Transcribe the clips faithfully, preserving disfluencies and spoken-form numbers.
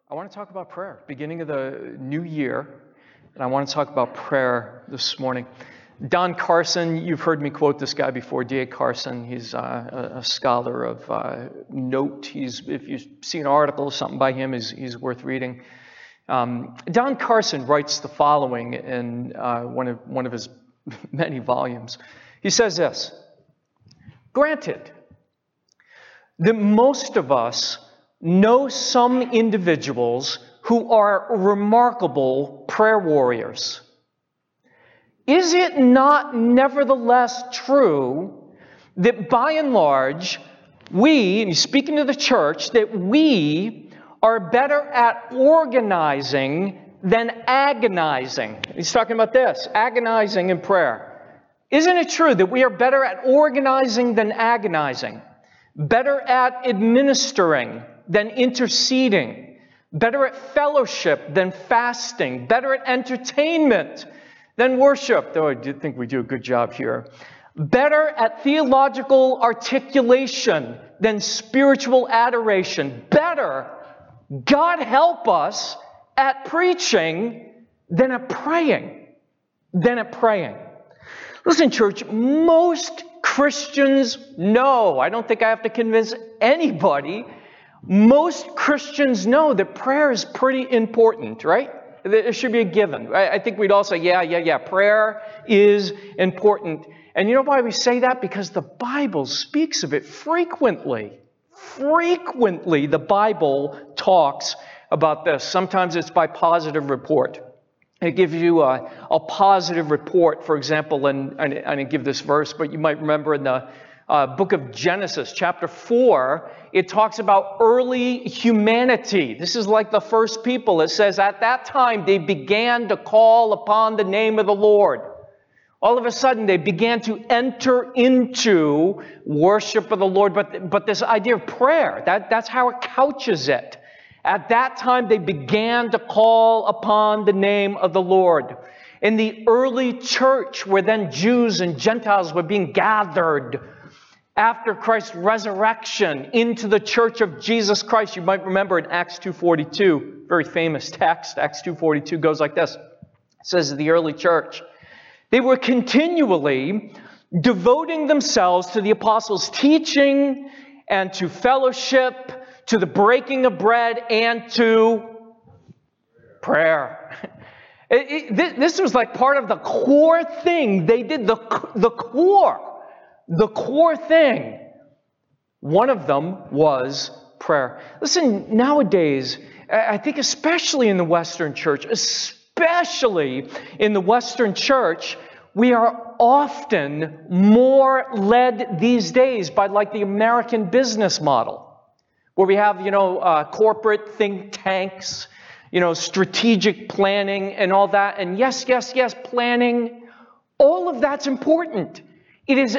I want to talk about prayer, beginning of the new year, and I want to talk about prayer this morning. Don Carson, you've heard me quote this guy before, D A Carson. He's uh, a scholar of uh, note. He's, if you see an article or something by him, he's, he's worth reading. Um, Don Carson writes the following in uh, one of one of his many volumes. He says this: granted that most of us know some individuals who are remarkable prayer warriors, is it not nevertheless true that by and large, we, and he's speaking to the church, that we are better at organizing than agonizing? He's talking about this, agonizing in prayer. Isn't it true that we are better at organizing than agonizing? Better at administering than interceding, better at fellowship than fasting, better at entertainment than worship, though I do think we do a good job here, better at theological articulation than spiritual adoration, better, God help us, at preaching than at praying, than at praying. Listen, church, most Christians know, I don't think I have to convince anybody, most Christians know that prayer is pretty important, right? It should be a given. I think we'd all say, yeah, yeah, yeah, prayer is important. And you know why we say that? Because the Bible speaks of it frequently. Frequently, the Bible talks about this. Sometimes it's by positive report. It gives you a, a positive report, for example, and I didn't give this verse, but you might remember in the uh, book of Genesis, chapter four, it talks about early humanity. This is like the first people. It says, at that time, they began to call upon the name of the Lord. All of a sudden, they began to enter into worship of the Lord. But, but this idea of prayer, that, that's how it couches it. At that time, they began to call upon the name of the Lord. In the early church, where then Jews and Gentiles were being gathered after Christ's resurrection into the church of Jesus Christ. You might remember in Acts two forty-two, very famous text. Acts two forty-two goes like this. It says, the early church, they were continually devoting themselves to the apostles' teaching and to fellowship, to the breaking of bread, and to prayer. It, it, this was like part of the core thing they did, the, the core. The core thing, one of them was prayer. Listen, nowadays, I think especially in the Western church, especially in the Western church, we are often more led these days by like the American business model, where we have, you know, uh, corporate think tanks, you know, strategic planning and all that. And yes, yes, yes, planning, all of that's important. It is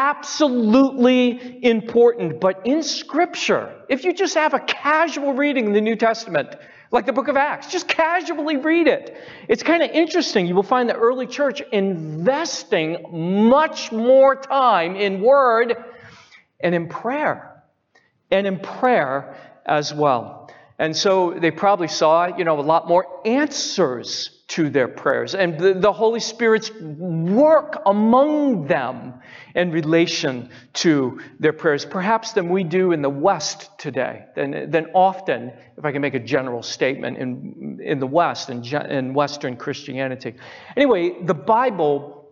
absolutely important, but in Scripture, if you just have a casual reading in the New Testament, like the book of Acts, just casually read it. It's kind of interesting. You will find the early church investing much more time in word and in prayer, and in prayer as well. And so they probably saw, you know, a lot more answers to their prayers, and the, the Holy Spirit's work among them in relation to their prayers, perhaps than we do in the West today, than, than often, if I can make a general statement, in, in the West, in, in Western Christianity. Anyway, the Bible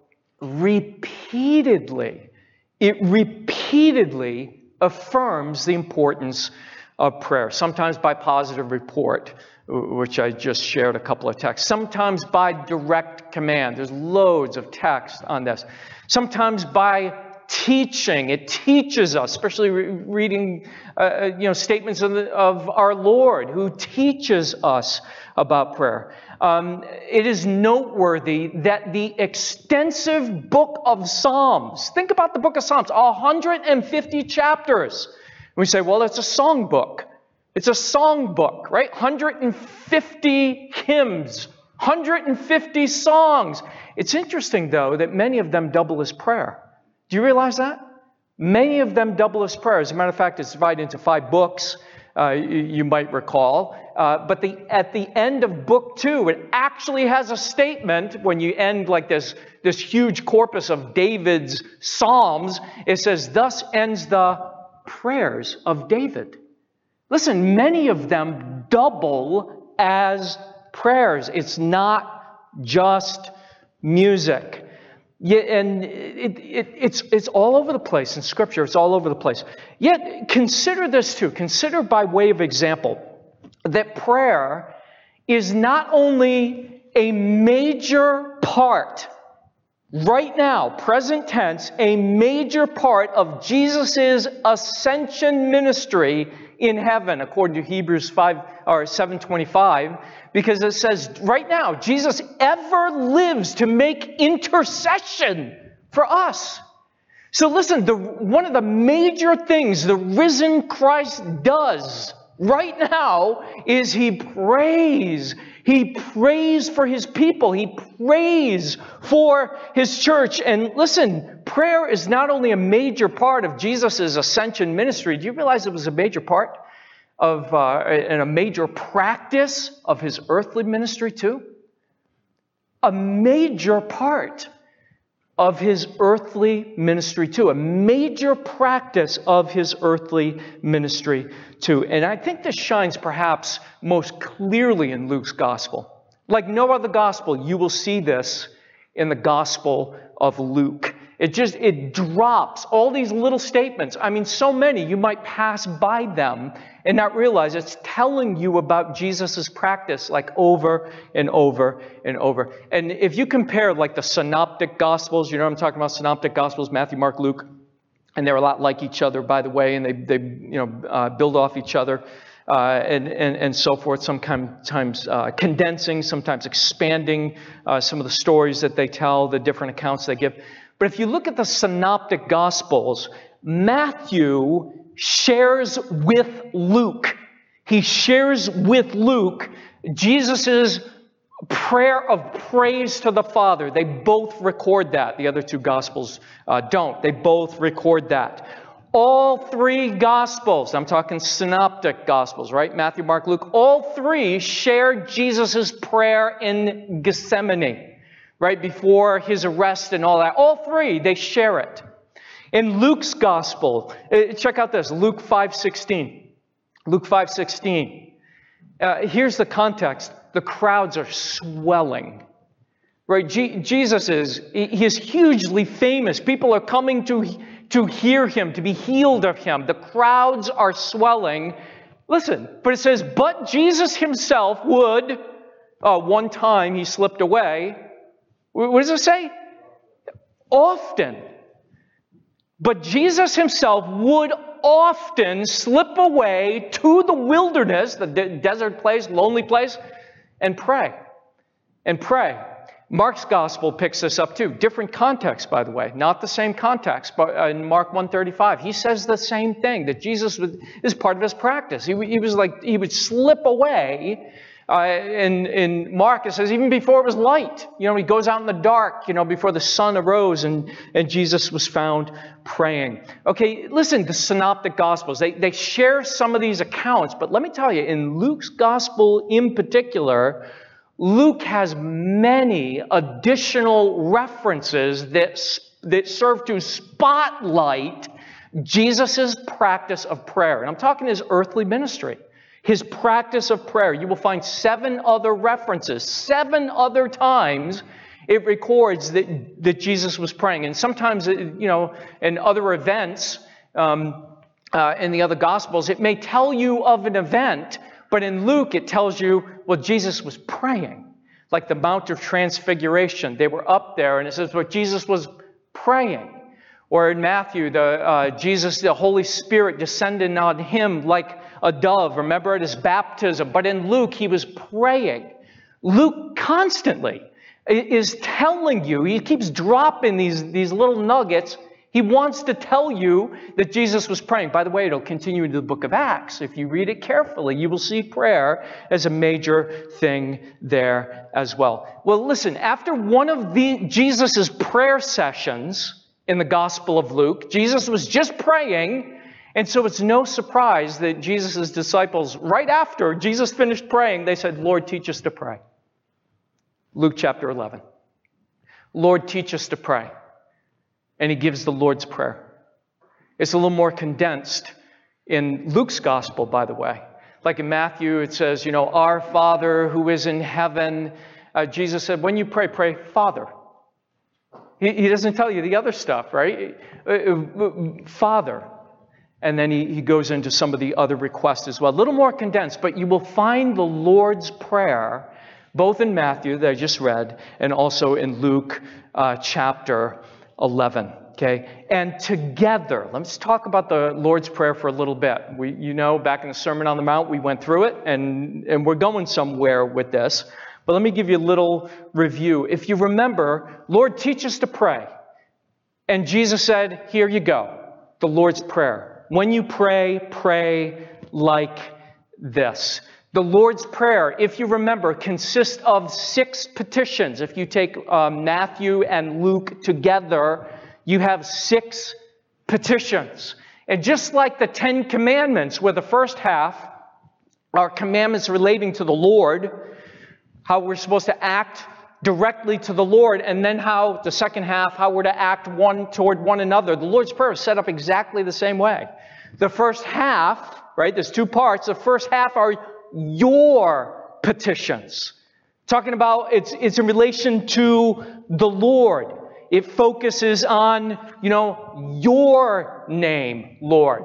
repeatedly, it repeatedly affirms the importance of prayer, sometimes by positive report, which I just shared a couple of texts. Sometimes by direct command. There's loads of text on this. Sometimes by teaching. It teaches us, especially re- reading uh, you know, statements of, the, of our Lord, who teaches us about prayer. Um, it is noteworthy that the extensive book of Psalms, think about the book of Psalms, one hundred fifty chapters. We say, well, it's a song book. It's a song book, right? one hundred fifty hymns, one hundred fifty songs. It's interesting, though, that many of them double as prayer. Do you realize that? Many of them double as prayer. As a matter of fact, it's divided into five books. uh, you, you might recall. Uh, but the, at the end of book two, it actually has a statement when you end like this, this huge corpus of David's Psalms. It says, thus ends the prayers of David. Listen, many of them double as prayers. It's not just music. Yeah, and it, it, it's, it's all over the place in Scripture. It's all over the place. Yet, consider this too. Consider by way of example that prayer is not only a major part, right now, present tense, a major part of Jesus' ascension ministry in heaven, according to Hebrews five or seven twenty-five, because it says right now Jesus ever lives to make intercession for us. So listen, the, one of the major things the risen Christ does right now is he prays. He prays for his people. He prays for his church. And listen, prayer is not only a major part of Jesus' ascension ministry. Do you realize it was a major part of, uh, and a major practice of his earthly ministry too? A major part of his earthly ministry too. A major practice of his earthly ministry too. And I think this shines perhaps most clearly in Luke's gospel. Like no other gospel, you will see this in the gospel of Luke. It just, it drops all these little statements. I mean, so many, you might pass by them and not realize it's telling you about Jesus' practice like over and over and over. And if you compare like the synoptic gospels, you know what I'm talking about, synoptic gospels, Matthew, Mark, Luke, and they're a lot like each other, by the way, and they, they you know, uh, build off each other. Uh, and, and, and so forth, sometimes uh, condensing, sometimes expanding uh, some of the stories that they tell, the different accounts they give. But if you look at the synoptic gospels, Matthew shares with Luke. He shares with Luke Jesus' prayer of praise to the Father. They both record that. The other two gospels uh, don't. They both record that. All three gospels, I'm talking synoptic gospels, right? Matthew, Mark, Luke, all three share Jesus' prayer in Gethsemane, right? Before his arrest and all that. All three, they share it. In Luke's gospel, check out this, Luke five sixteen. Luke five sixteen. Uh, here's the context. The crowds are swelling. Right? G- Jesus is, he is hugely famous. People are coming to, to hear him, to be healed of him. The crowds are swelling. Listen, but it says, but Jesus himself would, uh, one time he slipped away. What does it say? Often. But Jesus himself would often slip away to the wilderness, the de- desert place, lonely place, and pray. And pray. Mark's gospel picks this up too. Different context, by the way. Not the same context, but in Mark one thirty-five, he says the same thing, that Jesus was, is part of his practice. He, he was like, he would slip away. Uh, in, in Mark, it says even before it was light. You know, he goes out in the dark, you know, before the sun arose and, and Jesus was found praying. Okay, listen, the synoptic gospels, they, they share some of these accounts, but let me tell you, in Luke's gospel in particular, Luke has many additional references that, that serve to spotlight Jesus' practice of prayer. And I'm talking his earthly ministry. His practice of prayer. You will find seven other references, seven other times it records that, that Jesus was praying. And sometimes, you know, in other events, um, uh, in the other Gospels, it may tell you of an event, but in Luke it tells you, well, Jesus was praying. Like the Mount of Transfiguration. They were up there and it says, well, Jesus was praying. Or in Matthew, the uh, Jesus, the Holy Spirit descended on him like a dove. Remember at his baptism. But in Luke, he was praying. Luke constantly is telling you, he keeps dropping these, these little nuggets. He wants to tell you that Jesus was praying. By the way, it'll continue into the book of Acts. If you read it carefully, you will see prayer as a major thing there as well. Well, listen, after one of the Jesus' prayer sessions in the Gospel of Luke, Jesus was just praying, And so it's no surprise that Jesus' disciples, right after Jesus finished praying, they said, Lord, teach us to pray. Luke chapter eleven. Lord, teach us to pray. And he gives the Lord's Prayer. It's a little more condensed in Luke's gospel, by the way. Like in Matthew, it says, you know, our Father who is in heaven. Uh, Jesus said, when you pray, pray, Father. He, he doesn't tell you the other stuff, right? Uh, uh, Father. And then he, he goes into some of the other requests as well. A little more condensed, but you will find the Lord's Prayer both in Matthew that I just read and also in Luke uh, chapter eleven. Okay, and together, let's talk about the Lord's Prayer for a little bit. We, you know, back in the Sermon on the Mount, we went through it, and, and we're going somewhere with this. But let me give you a little review. If you remember, Lord, teach us to pray. And Jesus said, here you go, the Lord's Prayer. When you pray, pray like this. The Lord's Prayer, if you remember, consists of six petitions. If you take um, Matthew and Luke together, you have six petitions. And just like the Ten Commandments, where the first half are commandments relating to the Lord, how we're supposed to act directly to the Lord, and then how the second half, how we're to act one toward one another. The Lord's Prayer is set up exactly the same way. The first half, right, there's two parts. The first half are your petitions. Talking about it's, it's in relation to the Lord. It focuses on, you know, your name, Lord.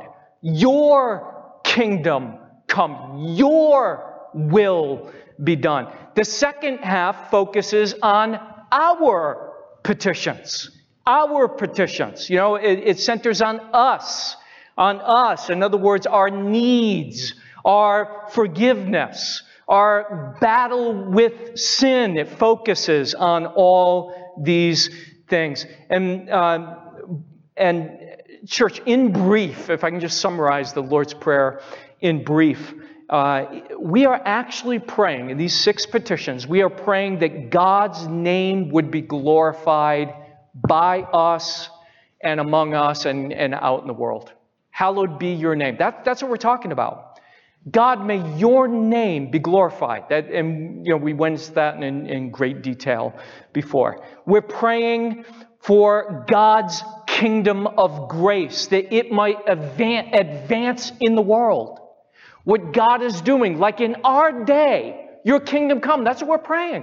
Your kingdom come. Your will be done. The second half focuses on our petitions. Our petitions. You know, it, it centers on us. On us. In other words, our needs, our forgiveness, our battle with sin. It focuses on all these things. And, uh, and church, in brief, if I can just summarize the Lord's Prayer in brief, uh, we are actually praying in these six petitions, we are praying that God's name would be glorified by us and among us and, and out in the world. Hallowed be your name. That, that's what we're talking about. God, may your name be glorified. That, and you know, we went into that in, in great detail before. We're praying for God's kingdom of grace, that it might advance, advance in the world. What God is doing, like in our day, your kingdom come. That's what we're praying.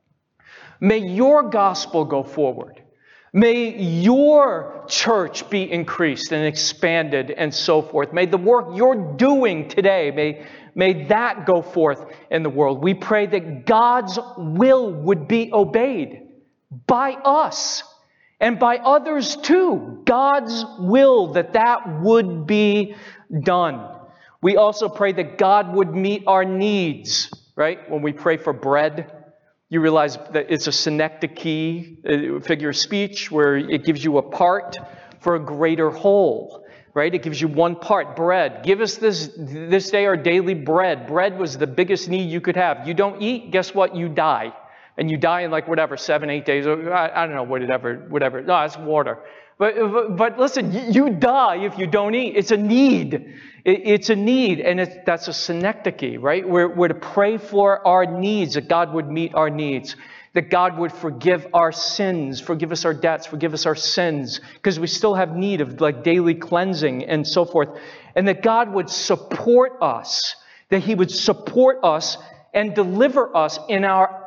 May your gospel go forward. May your church be increased and expanded and so forth. May the work you're doing today, may, may that go forth in the world. We pray that God's will would be obeyed by us and by others too. God's will, that that would be done. We also pray that God would meet our needs, right? When we pray for bread, you realize that it's a synecdoche, a figure of speech, where it gives you a part for a greater whole, right? It gives you one part, bread. Give us this, this day our daily bread. Bread was the biggest need you could have. You don't eat, guess what? You die. And you die in like whatever, seven, eight days. I, I don't know, whatever, whatever. No, it's water. But, but, but listen, you die if you don't eat. It's a need. It, it's a need, and it's, that's a synecdoche, right? We're, we're to pray for our needs, that God would meet our needs, that God would forgive our sins, forgive us our debts, forgive us our sins, because we still have need of like daily cleansing and so forth, and that God would support us, that He would support us and deliver us in our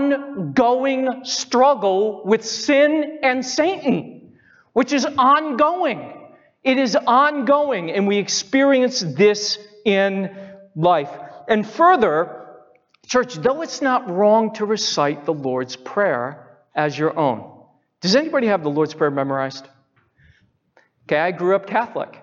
ongoing struggle with sin and Satan, which is ongoing. It is ongoing, and we experience this in life. And further, church, though it's not wrong to recite the Lord's Prayer as your own. Does anybody have the Lord's Prayer memorized? Okay, I grew up Catholic.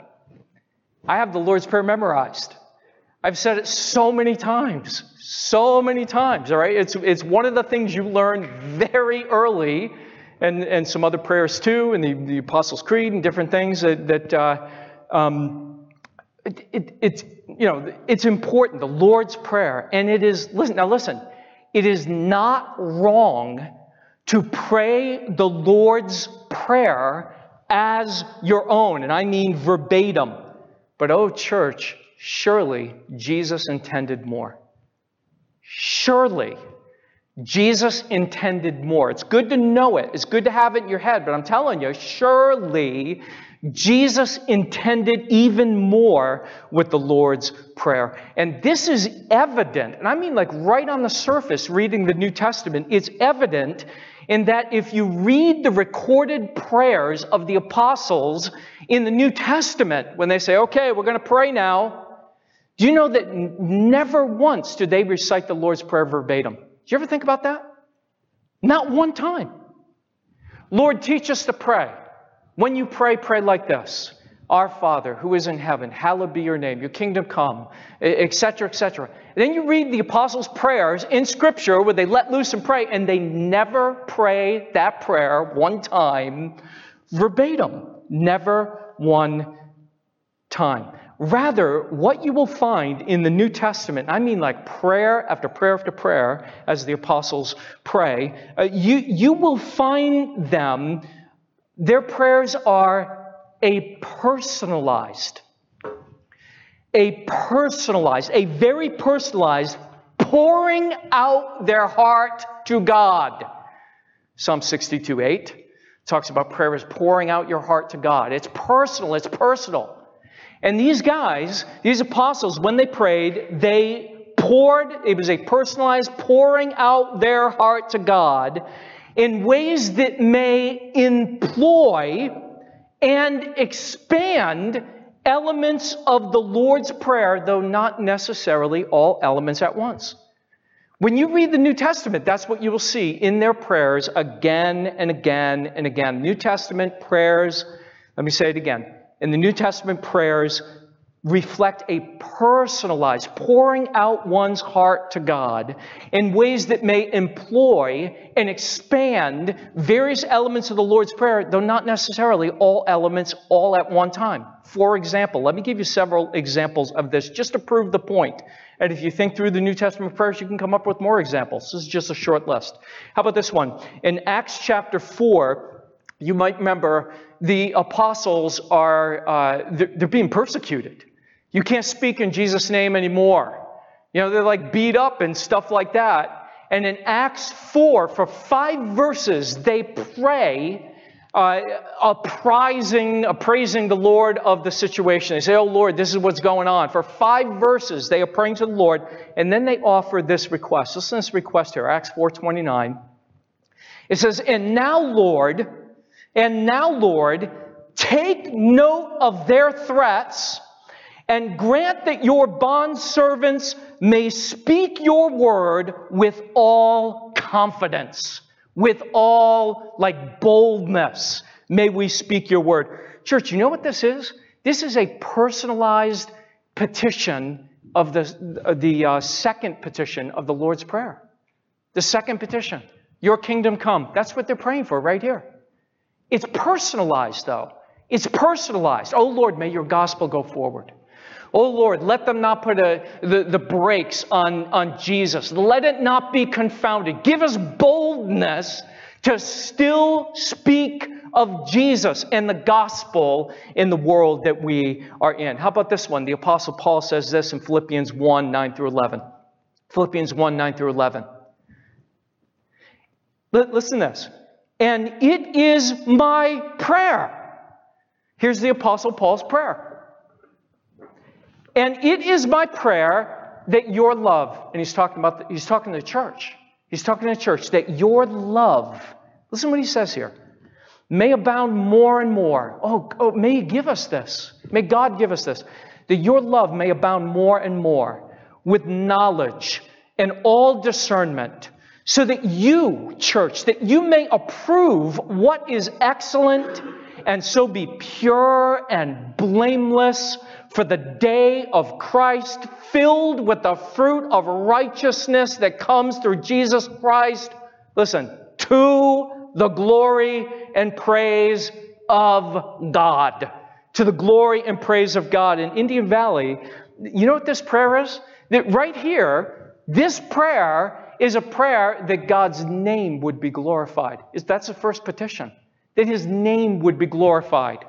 I have the Lord's Prayer memorized. I've said it so many times, so many times, all right? It's, it's one of the things you learn very early, and, and some other prayers too, and the, the Apostles' Creed and different things that, that uh, um, it, it, it's, you know, it's important, the Lord's Prayer. And it is, listen, now listen, it is not wrong to pray the Lord's Prayer as your own, and I mean verbatim. But oh, church, surely Jesus intended more. Surely Jesus intended more. It's good to know it. It's good to have it in your head. But I'm telling you, surely Jesus intended even more with the Lord's Prayer. And this is evident, and I mean like right on the surface, reading the New Testament, it's evident in that if you read the recorded prayers of the apostles in the New Testament, when they say, okay, we're going to pray now, do you know that never once do they recite the Lord's Prayer verbatim? Did you ever think about that? Not one time. Lord, teach us to pray. When you pray, pray like this. Our Father, who is in heaven, hallowed be your name. Your kingdom come, et cetera, et cetera. And then you read the apostles' prayers in Scripture where they let loose and pray, and they never pray that prayer one time verbatim. Never one time. Rather, what you will find in the New Testament, I mean like prayer after prayer after prayer, as the apostles pray, uh, you, you will find them, their prayers are a personalized, a personalized, a very personalized pouring out their heart to God. Psalm sixty-two eight talks about prayer as pouring out your heart to God. It's personal, it's personal. And these guys, these apostles, when they prayed, they poured, it was a personalized pouring out their heart to God in ways that may employ and expand elements of the Lord's Prayer, though not necessarily all elements at once. When you read the New Testament, that's what you will see in their prayers again and again and again. New Testament prayers, let me say it again. In the New Testament, prayers reflect a personalized pouring out one's heart to God in ways that may employ and expand various elements of the Lord's Prayer, though not necessarily all elements all at one time. For example, let me give you several examples of this just to prove the point. And if you think through the New Testament prayers, you can come up with more examples. This is just a short list. How about this one? In Acts chapter four, you might remember the apostles are uh, they're, they're being persecuted. You can't speak in Jesus' name anymore. You know, they're like beat up and stuff like that. And in Acts four, for five verses, they pray, uh, appraising, appraising the Lord of the situation. They say, oh Lord, this is what's going on. For five verses, they are praying to the Lord. And then they offer this request. Listen to this request here, Acts four twenty-nine. It says, and now, Lord, and now, Lord, take note of their threats, and grant that your bondservants may speak your word with all confidence, with all, like, boldness. May we speak your word. Church, you know what this is? This is a personalized petition of the, the uh, second petition of the Lord's Prayer. The second petition, your kingdom come. That's what they're praying for right here. It's personalized, though. It's personalized. Oh, Lord, may your gospel go forward. Oh, Lord, let them not put a, the, the brakes on, on Jesus. Let it not be confounded. Give us boldness to still speak of Jesus and the gospel in the world that we are in. How about this one? The Apostle Paul says this in Philippians one, nine through eleven. Philippians one, nine through eleven. Listen to this. And it is my prayer. Here's the Apostle Paul's prayer. And it is my prayer that your love, and he's talking about, the, he's talking to the church. He's talking to the church, that your love, listen to what he says here, may abound more and more. Oh, oh, may he give us this. May God give us this. That your love may abound more and more with knowledge and all discernment, so that you, church, that you may approve what is excellent, and so be pure and blameless for the day of Christ, filled with the fruit of righteousness that comes through Jesus Christ. Listen, to the glory and praise of God. To the glory and praise of God. In Indian Valley, you know what this prayer is? That right here, this prayer is a prayer that God's name would be glorified. That's the first petition. That His name would be glorified.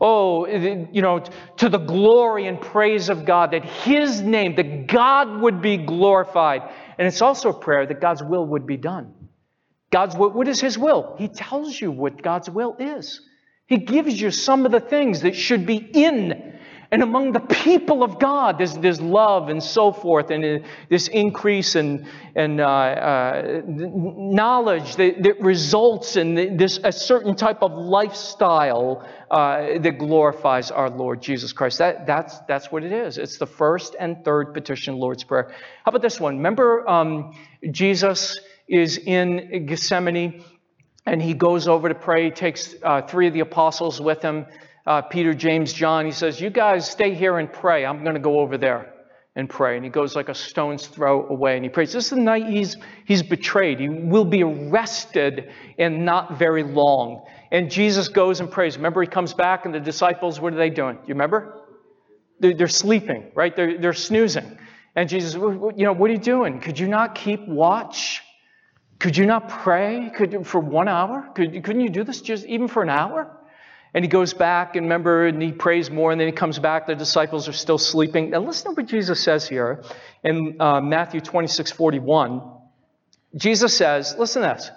oh, you know, to the glory and praise of God, that His name, that God would be glorified. And it's also a prayer that God's will would be done. God's will, what is His will? He tells you what God's will is. He gives you some of the things that should be in and among the people of God. There's, there's love and so forth, and uh, this increase in, in uh, uh, knowledge that, that results in this a certain type of lifestyle uh, that glorifies our Lord Jesus Christ. That, that's, that's what it is. It's the first and third petition, Lord's Prayer. How about this one? Remember um, Jesus is in Gethsemane, and He goes over to pray. He takes uh, three of the apostles with Him. Uh, Peter, James, John. He says, you guys stay here and pray. I'm going to go over there and pray. And he goes like a stone's throw away and he prays. This is the night he's, he's betrayed. He will be arrested in not very long. And Jesus goes and prays. Remember, He comes back and the disciples, what are they doing? You remember? They're, they're sleeping, right? They're, they're snoozing. And Jesus, you know, what are you doing? Could you not keep watch? Could you not pray Could, for one hour? Could, couldn't you do this just even for an hour? And He goes back, and remember, and He prays more, and then He comes back. The disciples are still sleeping. Now listen to what Jesus says here in uh, Matthew twenty-six forty-one. Jesus says, listen to this.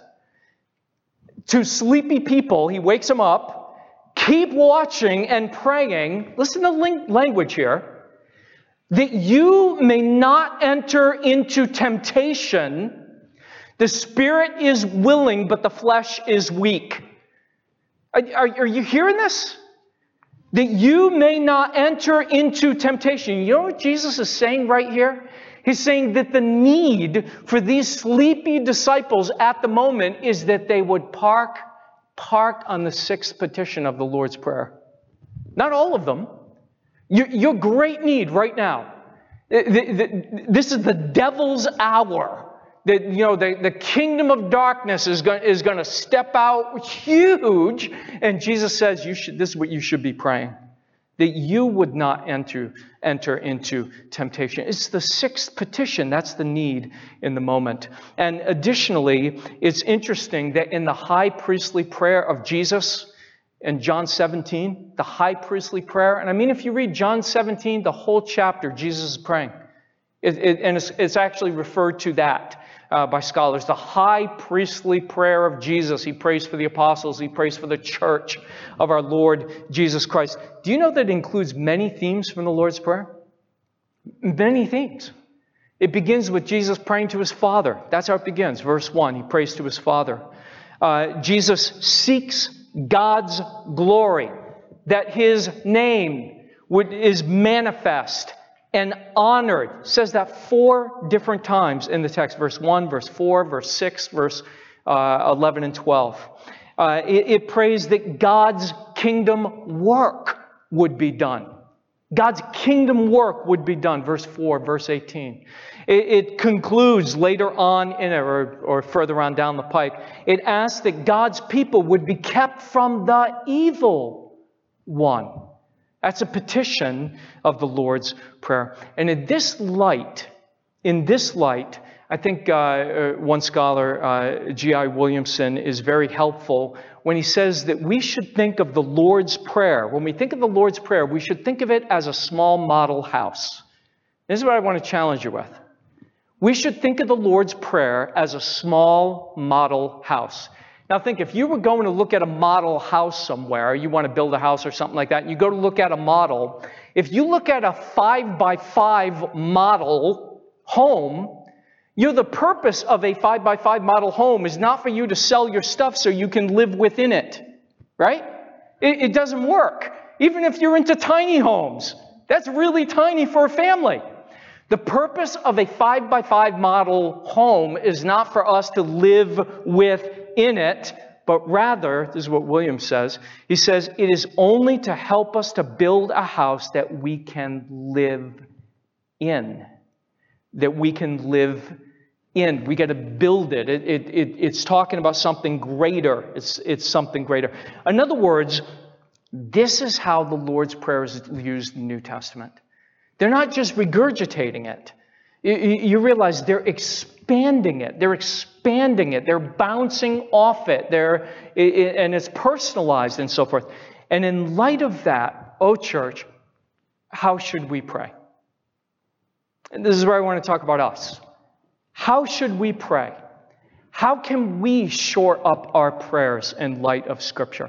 To sleepy people, He wakes them up. Keep watching and praying. Listen to the language here. That you may not enter into temptation. The spirit is willing, but the flesh is weak. Are, are you hearing this? That you may not enter into temptation. You know what Jesus is saying right here? He's saying that the need for these sleepy disciples at the moment is that they would park, park on the sixth petition of the Lord's Prayer. Not all of them. Your, your great need right now. This is the devil's hour. That, you know, the, the kingdom of darkness is going, is going to step out huge. And Jesus says, you should, this is what you should be praying. That you would not enter, enter into temptation. It's the sixth petition. That's the need in the moment. And additionally, it's interesting that in the high priestly prayer of Jesus in John seventeen, the high priestly prayer, and I mean, if you read John seventeen, the whole chapter, Jesus is praying. It, it, and it's, it's actually referred to that. Uh, by scholars, the high priestly prayer of Jesus. He prays for the apostles. He prays for the church of our Lord Jesus Christ. Do you know that it includes many themes from the Lord's Prayer? Many themes. It begins with Jesus praying to His Father. That's how it begins. Verse one, He prays to His Father. Uh, Jesus seeks God's glory, that His name would, is manifest and honored. Says that four different times in the text. Verse one, verse four, verse six, verse uh, eleven and twelve. Uh, it, it prays that God's kingdom work would be done. God's kingdom work would be done. Verse four, verse eighteen. It, it concludes later on in it, or, or further on down the pipe. It asks that God's people would be kept from the evil one. That's a petition of the Lord's Prayer. And in this light, in this light, I think uh, one scholar, uh, G I Williamson, is very helpful when he says that we should think of the Lord's Prayer. When we think of the Lord's Prayer, we should think of it as a small model house. This is what I want to challenge you with. We should think of the Lord's Prayer as a small model house. Now think, if you were going to look at a model house somewhere, you want to build a house or something like that, and you go to look at a model, if you look at a five by five model home, you know, the purpose of a five by five model home is not for you to sell your stuff so you can live within it, right? It, it doesn't work. Even if you're into tiny homes, that's really tiny for a family. The purpose of a five by five model home is not for us to live within it, but rather, this is what Williams says, he says, it is only to help us to build a house that we can live in. That we can live in. We got to build it. It, it, it. It's talking about something greater. It's, it's something greater. In other words, this is how the Lord's Prayer is used in the New Testament. They're not just regurgitating it. You, you realize they're expanding it. They're expanding it. They're bouncing off it. They're, it, and it's personalized and so forth. And in light of that, oh church, how should we pray? And this is where I want to talk about us. How should we pray? How can we shore up our prayers in light of Scripture?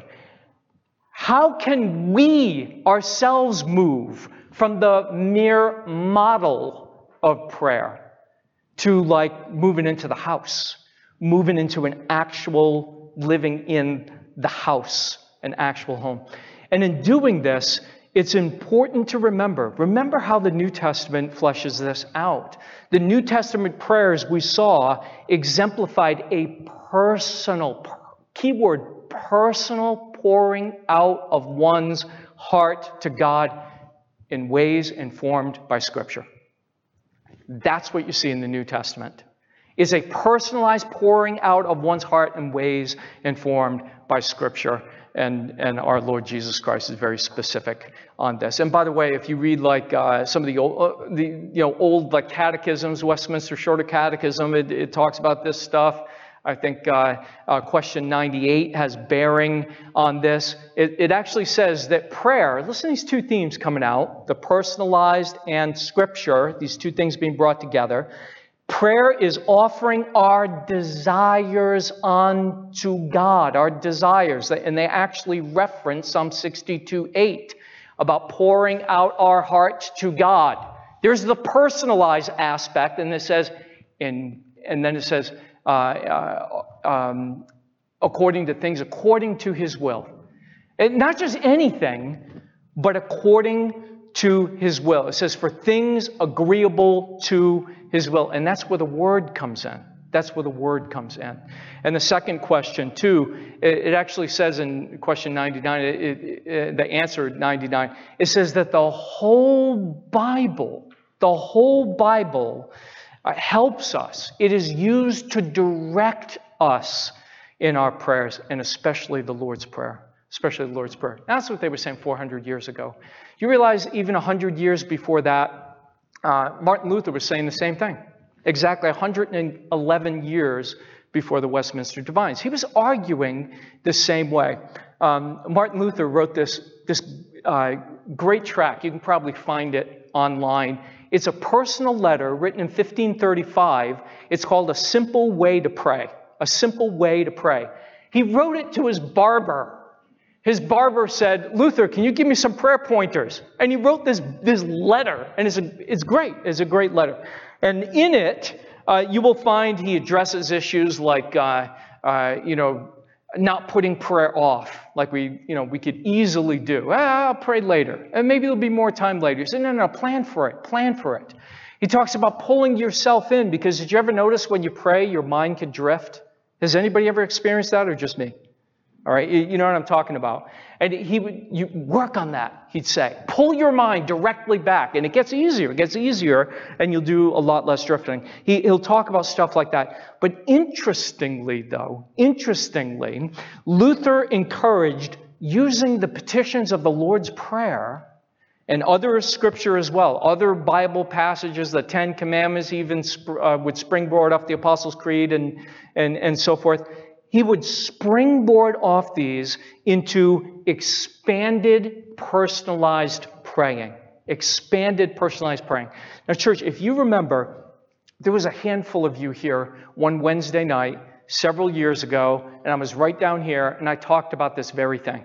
How can we ourselves move from the mere model of prayer to like moving into the house, moving into an actual living in the house, an actual home? And in doing this, it's important to remember, remember how the New Testament fleshes this out. The New Testament prayers we saw exemplified a personal, keyword, personal pouring out of one's heart to God in ways informed by Scripture. That's what you see in the New Testament. Is a personalized pouring out of one's heart in ways informed by Scripture. And, and our Lord Jesus Christ is very specific on this. And by the way, if you read like uh, some of the old, uh, the you know old like catechisms, Westminster Shorter Catechism, it, it talks about this stuff. I think uh, uh, question ninety-eight has bearing on this. It, it actually says that prayer, listen to these two themes coming out, the personalized and Scripture, these two things being brought together. Prayer is offering our desires unto God, our desires. And they actually reference Psalm sixty-two eight about pouring out our hearts to God. There's the personalized aspect, and it says, and, and then it says, uh, uh, um, according to things, according to His will. And not just anything, but according to His will. It says, for things agreeable to His will. And that's where the Word comes in. That's where the Word comes in. And the second question, too, it, it actually says in question ninety-nine, it, it, it, the answer ninety-nine, it says that the whole Bible, the whole Bible uh, helps us. It is used to direct us in our prayers, and especially the Lord's Prayer. Especially the Lord's Prayer. That's what they were saying four hundred years ago. You realize even one hundred years before that, uh, Martin Luther was saying the same thing. Exactly one hundred eleven years before the Westminster Divines. He was arguing the same way. Um, Martin Luther wrote this, this uh, great tract. You can probably find it online. It's a personal letter written in fifteen thirty-five. It's called A Simple Way to Pray. A Simple Way to Pray. He wrote it to his barber. His barber said, Luther, can you give me some prayer pointers? And he wrote this, this letter, and it's, a, it's great. It's a great letter. And in it, uh, you will find he addresses issues like, uh, uh, you know, not putting prayer off, like we, you know, we could easily do. Ah, I'll pray later, and maybe there'll be more time later. He said, no, no, plan for it, plan for it. He talks about pulling yourself in, because did you ever notice when you pray, your mind can drift? Has anybody ever experienced that, or just me? All right, you know what I'm talking about. And he would, you work on that, he'd say. Pull your mind directly back, and it gets easier. It gets easier, and you'll do a lot less drifting. He, he'll talk about stuff like that. But interestingly, though, interestingly, Luther encouraged using the petitions of the Lord's Prayer and other Scripture as well, other Bible passages, the Ten Commandments, even uh, would springboard off the Apostles' Creed and, and, and so forth. He would springboard off these into expanded, personalized praying. Expanded, personalized praying. Now, church, if you remember, there was a handful of you here one Wednesday night several years ago, and I was right down here, and I talked about this very thing.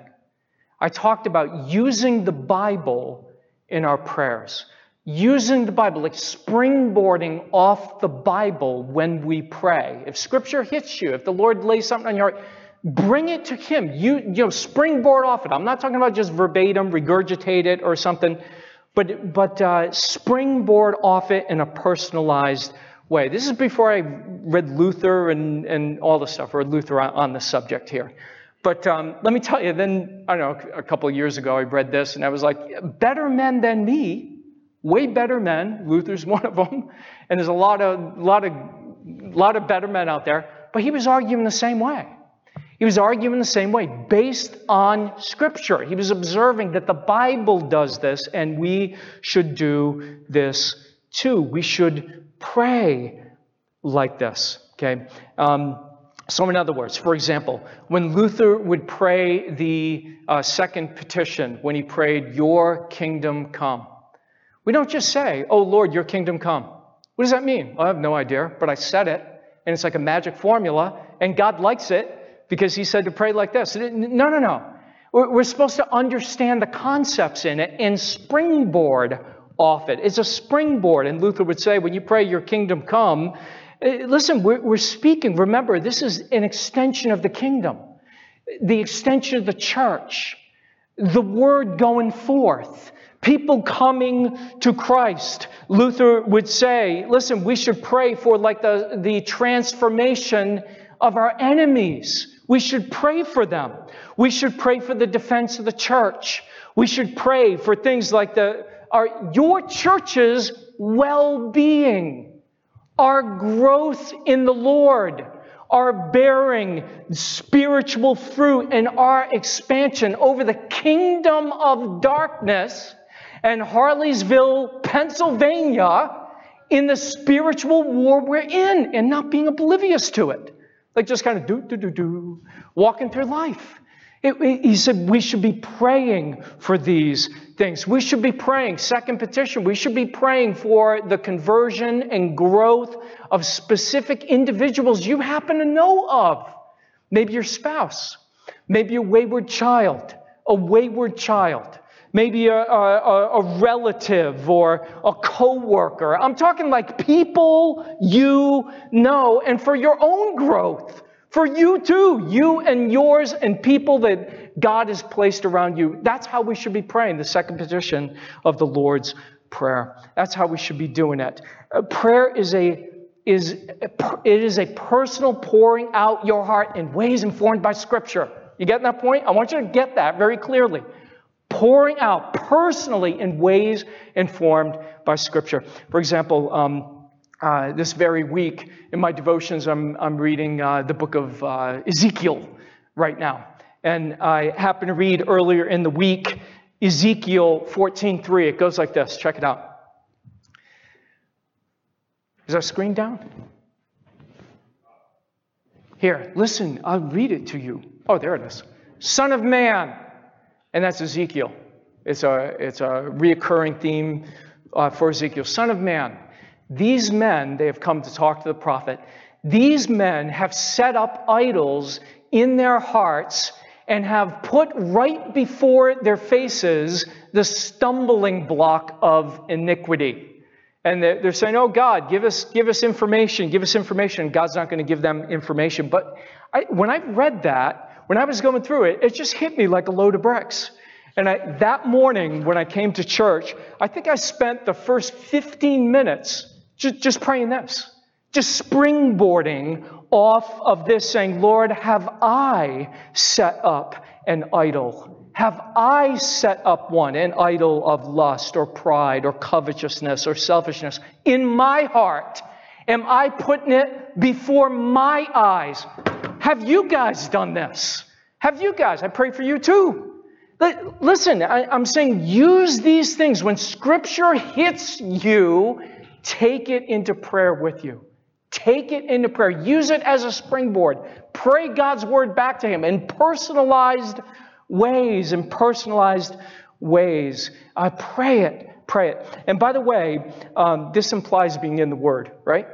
I talked about using the Bible in our prayers. Using the Bible, like springboarding off the Bible when we pray. If Scripture hits you, if the Lord lays something on your heart, bring it to Him. You, you know, springboard off it. I'm not talking about just verbatim, regurgitate it or something, but, but uh, springboard off it in a personalized way. This is before I read Luther and, and all the stuff, or Luther on, on the subject here. But um, let me tell you, then, I don't know, a couple of years ago I read this, and I was like, better men than me, way better men, Luther's one of them, and there's a lot of, lot of, lot of better men out there, but he was arguing the same way. He was arguing the same way, based on Scripture. He was observing that the Bible does this, and we should do this too. We should pray like this, okay? Um, So in other words, for example, when Luther would pray the uh, second petition, when he prayed, "Your kingdom come," we don't just say, "Oh Lord, your kingdom come." What does that mean? Well, I have no idea, but I said it, and it's like a magic formula, and God likes it because he said to pray like this. No, no, no. We're supposed to understand the concepts in it and springboard off it. It's a springboard, and Luther would say, when you pray, "Your kingdom come," listen, we're, we're speaking. Remember, this is an extension of the kingdom, the extension of the church, the word going forth, people coming to Christ. Luther would say, listen, we should pray for like the, the transformation of our enemies. We should pray for them. We should pray for the defense of the church. We should pray for things like the our, your church's well-being, our growth in the Lord, our bearing spiritual fruit, and our expansion over the kingdom of darkness and Harleysville, Pennsylvania, in the spiritual war we're in, and not being oblivious to it. Like just kind of do, do, do, do, walking through life. It, it, he said we should be praying for these things. We should be praying, second petition, we should be praying for the conversion and growth of specific individuals you happen to know of. Maybe your spouse, maybe a wayward child, a wayward child, maybe a, a, a relative or a co-worker. I'm talking like people you know, and for your own growth. For you too, you and yours and people that God has placed around you. That's how we should be praying, the second petition of the Lord's Prayer. That's how we should be doing it. Uh, prayer is a, is, it is a personal pouring out your heart in ways informed by Scripture. You getting that point? I want you to get that very clearly. Pouring out personally in ways informed by Scripture. For example, um, Uh, this very week in my devotions, I'm, I'm reading uh, the book of uh, Ezekiel right now. And I happened to read earlier in the week, Ezekiel fourteen three. It goes like this. Check it out. Is our screen down? Here, listen. I'll read it to you. Oh, there it is. Son of man. And that's Ezekiel. It's a, it's a reoccurring theme uh, for Ezekiel. Son of man. These men, they have come to talk to the prophet, these men have set up idols in their hearts and have put right before their faces the stumbling block of iniquity. And they're saying, oh God, give us, give us information, give us information. God's not going to give them information. But I, when I read that, when I was going through it, it just hit me like a load of bricks. And I, that morning when I came to church, I think I spent the first fifteen minutes Just, just praying this, just springboarding off of this, saying, Lord, have I set up an idol? Have I set up one, an idol of lust or pride or covetousness or selfishness in my heart? Am I putting it before my eyes? Have you guys done this? Have you guys? I pray for you too. Listen, I, I'm saying use these things. When Scripture hits you, take it into prayer with you. Take it into prayer. Use it as a springboard. Pray God's word back to Him in personalized ways, in personalized ways. Uh, pray it. Pray it. And by the way, um, this implies being in the Word, right?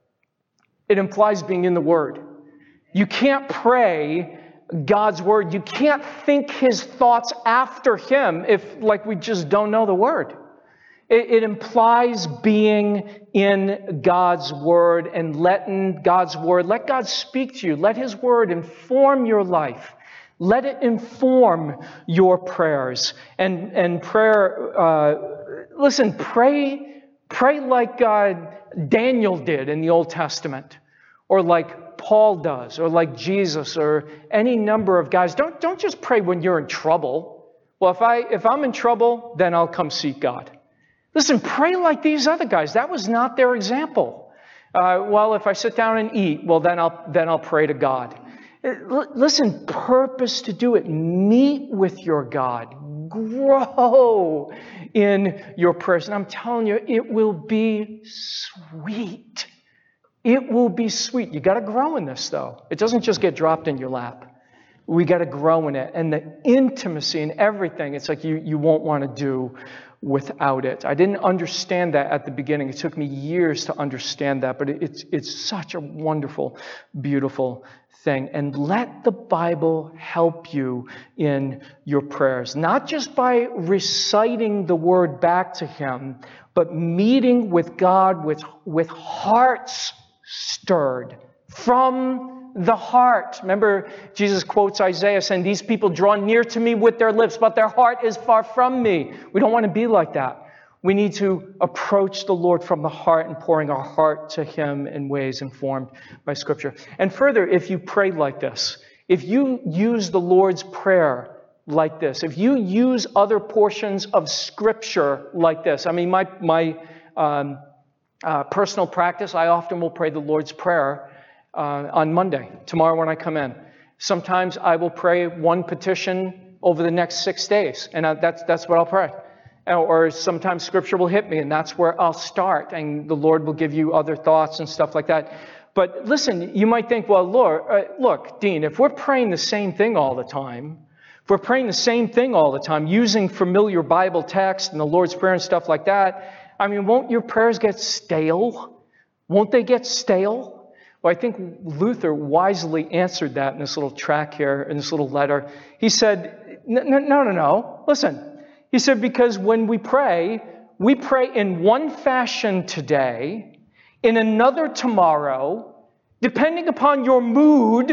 It implies being in the Word. You can't pray God's Word. You can't think His thoughts after Him if, like, we just don't know the Word. It, it implies being in God's Word and letting God's Word, let God speak to you. Let His Word inform your life. Let it inform your prayers. And, and prayer, uh, listen, pray, pray like uh, Daniel did in the Old Testament, or like Paul does, or like Jesus, or any number of guys. Don't, don't just pray when you're in trouble. Well, if, I, if I'm in trouble, then I'll come seek God. Listen, pray like these other guys. That was not their example. Uh, well, if I sit down and eat, well, then I'll, then I'll pray to God. Listen, purpose to do it. Meet with your God. Grow in your prayers. And I'm telling you, it will be sweet. It will be sweet. You got to grow in this, though. It doesn't just get dropped in your lap. We got to grow in it. And the intimacy and everything, it's like you, you won't want to do without it. I didn't understand that at the beginning. It took me years to understand that, but it's, it's such a wonderful, beautiful thing. And let the Bible help you in your prayers, not just by reciting the word back to Him, but meeting with God with, with hearts stirred from the heart. Remember, Jesus quotes Isaiah saying, these people draw near to me with their lips, but their heart is far from me. We don't want to be like that. We need to approach the Lord from the heart and pouring our heart to Him in ways informed by Scripture. And further, if you pray like this, if you use the Lord's Prayer like this, if you use other portions of Scripture like this, I mean, my, my um, uh, personal practice, I often will pray the Lord's Prayer Uh, on Monday, tomorrow when I come in. Sometimes I will pray one petition over the next six days, and I, that's that's what I'll pray. Or sometimes Scripture will hit me, and that's where I'll start, and the Lord will give you other thoughts and stuff like that. But listen, you might think, well, Lord, uh, look, Dean, if we're praying the same thing all the time, if we're praying the same thing all the time, using familiar Bible text and the Lord's Prayer and stuff like that, I mean, won't your prayers get stale? Won't they get stale? Well, I think Luther wisely answered that in this little track here, in this little letter. He said, no, no, no, no. Listen. He said, because when we pray, we pray in one fashion today, in another tomorrow, depending upon your mood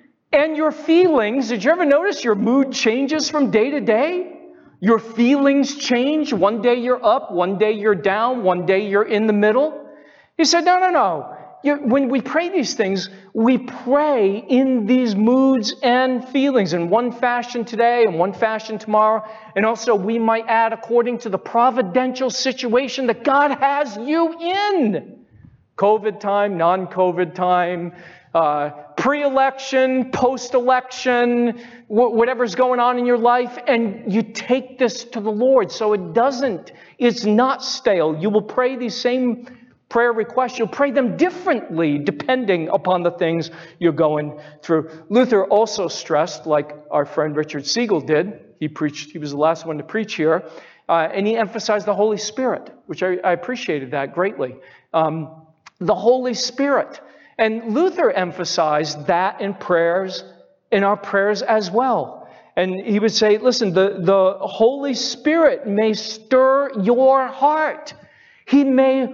and your feelings. Did you ever notice your mood changes from day to day? Your feelings change. One day you're up, one day you're down, one day you're in the middle. He said, no, no, no. When we pray these things, we pray in these moods and feelings in one fashion today and one fashion tomorrow. And also we might add according to the providential situation that God has you in. COVID time, non-COVID time, uh, pre-election, post-election, wh- whatever's going on in your life. And you take this to the Lord so it doesn't, it's not stale. You will pray these same prayer requests, you'll pray them differently depending upon the things you're going through. Luther also stressed, like our friend Richard Siegel did, he preached, he was the last one to preach here, uh, and he emphasized the Holy Spirit, which I, I appreciated that greatly. Um, the Holy Spirit. And Luther emphasized that in prayers, in our prayers as well. And he would say, listen, the, the Holy Spirit may stir your heart. He may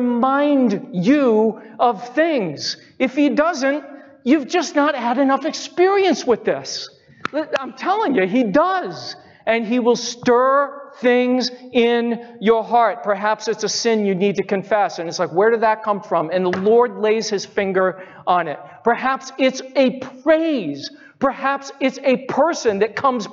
remind you of things. If He doesn't, you've just not had enough experience with this. I'm telling you, He does. And He will stir things in your heart. Perhaps it's a sin you need to confess. And it's like, where did that come from? And the Lord lays His finger on it. Perhaps it's a praise. Perhaps it's a person that comes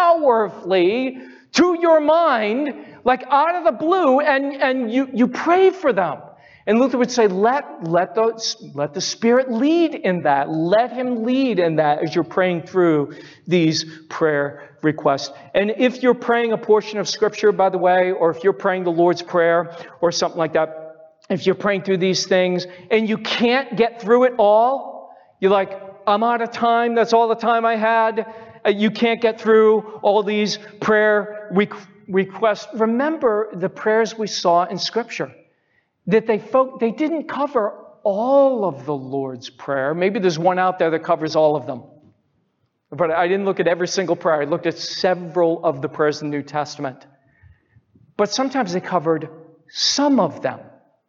powerfully to your mind, like out of the blue, and, and you, you pray for them. And Luther would say, let, let, the, let the Spirit lead in that. Let Him lead in that as you're praying through these prayer requests. And if you're praying a portion of Scripture, by the way, or if you're praying the Lord's Prayer or something like that, if you're praying through these things and you can't get through it all, you're like, I'm out of time, that's all the time I had. You can't get through all these prayer requests. Request. Remember the prayers we saw in Scripture, that they folk they didn't cover all of the Lord's Prayer. Maybe there's one out there that covers all of them, but I didn't look at every single prayer. I looked at several of the prayers in the New Testament, but sometimes they covered some of them.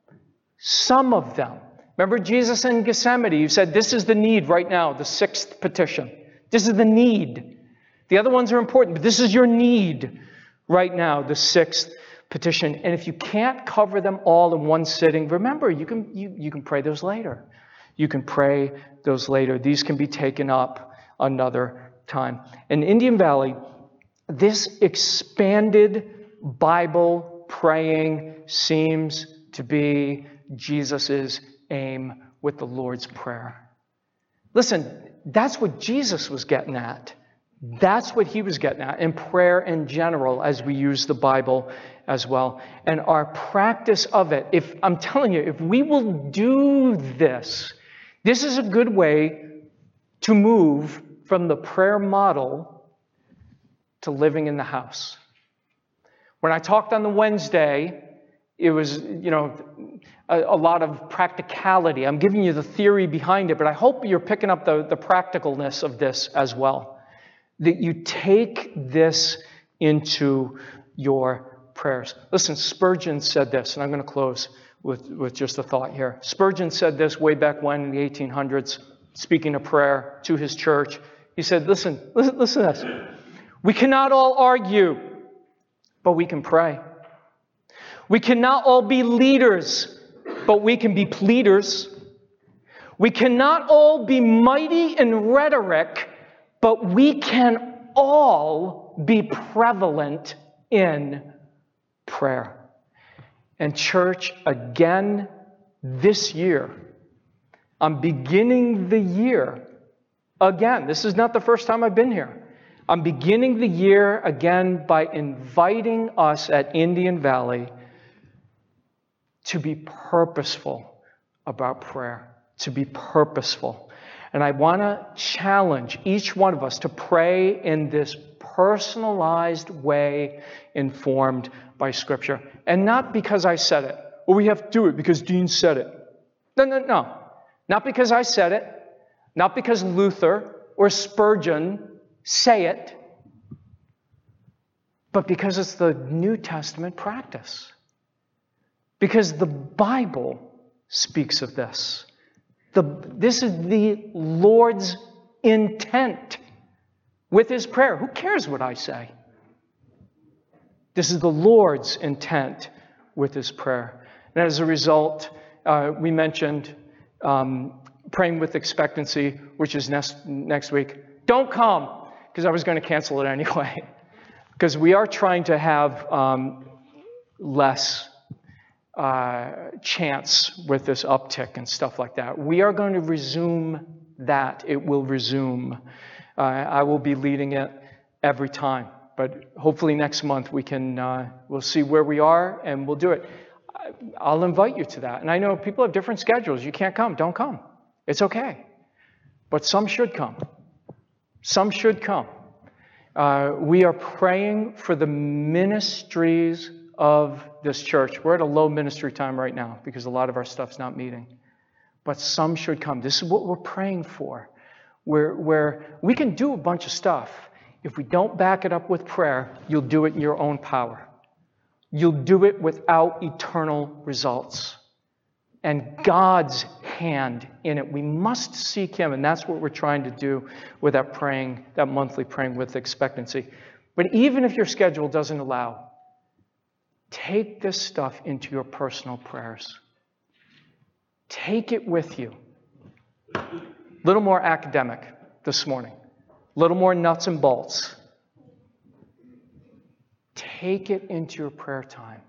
Some of them. Remember Jesus in Gethsemane? He said, "This is the need right now." The sixth petition. This is the need. The other ones are important, but this is your need. Right now, the sixth petition. And if you can't cover them all in one sitting, remember, you can, you, you can pray those later. You can pray those later. These can be taken up another time. In Indian Valley, this expanded Bible praying seems to be Jesus' aim with the Lord's Prayer. Listen, that's what Jesus was getting at. That's what he was getting at, and prayer in general, as we use the Bible as well. And our practice of it, if I'm telling you, if we will do this, this is a good way to move from the prayer model to living in the house. When I talked on the Wednesday, it was, you know, a, a lot of practicality. I'm giving you the theory behind it, but I hope you're picking up the, the practicalness of this as well. That you take this into your prayers. Listen, Spurgeon said this, and I'm going to close with, with just a thought here. Spurgeon said this way back when in the eighteen hundreds, speaking of prayer to his church. He said, listen, listen, listen to this. We cannot all argue, but we can pray. We cannot all be leaders, but we can be pleaders. We cannot all be mighty in rhetoric, but we can all be prevalent in prayer. And church, again, this year, I'm beginning the year again. This is not the first time I've been here. I'm beginning the year again by inviting us at Indian Valley to be purposeful about prayer, to be purposeful. And I want to challenge each one of us to pray in this personalized way informed by Scripture. And not because I said it. Well, we have to do it because Dean said it. No, no, no. Not because I said it. Not because Luther or Spurgeon say it. But because it's the New Testament practice. Because the Bible speaks of this. The, this is the Lord's intent with his prayer. Who cares what I say? This is the Lord's intent with his prayer. And as a result, uh, we mentioned um, praying with expectancy, which is next, next week. Don't come, because I was going to cancel it anyway. Because we are trying to have um, less uh, chance with this uptick and stuff like that. We are going to resume that. It will resume. Uh, I will be leading it every time. But hopefully next month we can, uh, we'll see where we are and we'll do it. I'll invite you to that. And I know people have different schedules. You can't come. Don't come. It's okay. But some should come. Some should come. Uh, we are praying for the ministries of this church. We're at a low ministry time right now because a lot of our stuff's not meeting. But some should come. This is what we're praying for. Where, where we can do a bunch of stuff. If we don't back it up with prayer, you'll do it in your own power. You'll do it without eternal results. And God's hand in it. We must seek him, and that's what we're trying to do with that praying, that monthly praying with expectancy. But even if your schedule doesn't allow, take this stuff into your personal prayers. Take it with you. A little more academic this morning. A little more nuts and bolts. Take it into your prayer time.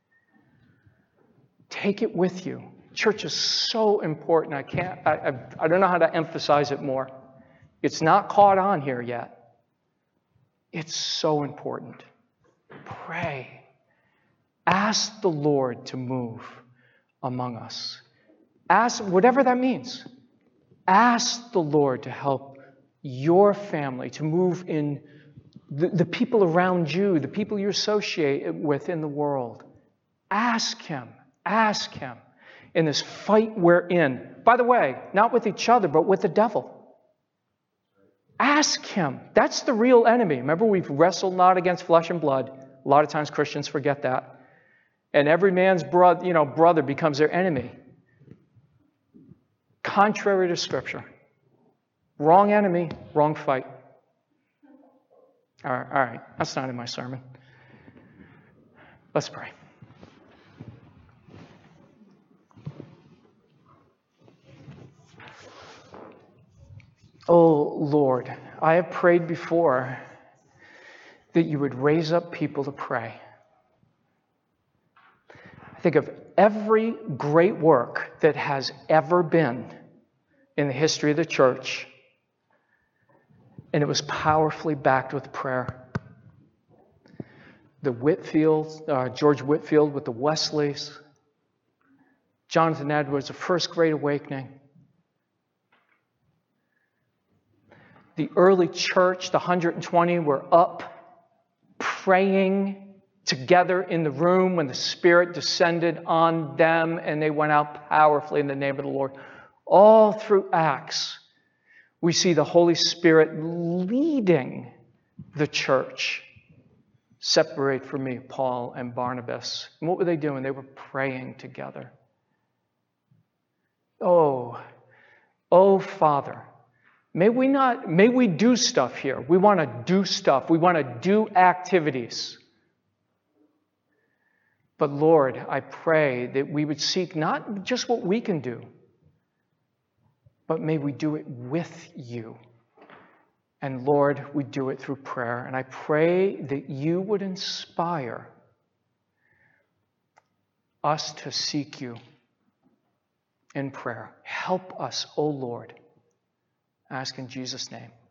Take it with you. Church is so important. I can't, I, I, I don't know how to emphasize it more. It's not caught on here yet. It's so important. Pray. Ask the Lord to move among us. Ask, whatever that means. Ask the Lord to help your family, to move in the, the people around you, the people you associate with in the world. Ask him. Ask him in this fight we're in. By the way, not with each other, but with the devil. Ask him. That's the real enemy. Remember, we've wrestled not against flesh and blood. A lot of times Christians forget that. And every man's brother, you know, brother becomes their enemy. Contrary to Scripture. Wrong enemy, wrong fight. All right, all right. That's not in my sermon. Let's pray. Oh, Lord, I have prayed before that you would raise up people to pray. I think of every great work that has ever been in the history of the church. And it was powerfully backed with prayer. The Whitfield, uh, George Whitfield with the Wesleys, Jonathan Edwards, the First Great Awakening. The early church, the one hundred twenty, were up praying together in the room when the Spirit descended on them, and they went out powerfully in the name of the Lord. All through Acts, we see the Holy Spirit leading the church. Separate from me, Paul and Barnabas. And what were they doing? They were praying together. Oh, oh, Father, may we not, may we do stuff here. We want to do stuff. We want to do activities. But Lord, I pray that we would seek not just what we can do, but may we do it with you. And Lord, we do it through prayer. And I pray that you would inspire us to seek you in prayer. Help us, O Lord. I ask in Jesus' name.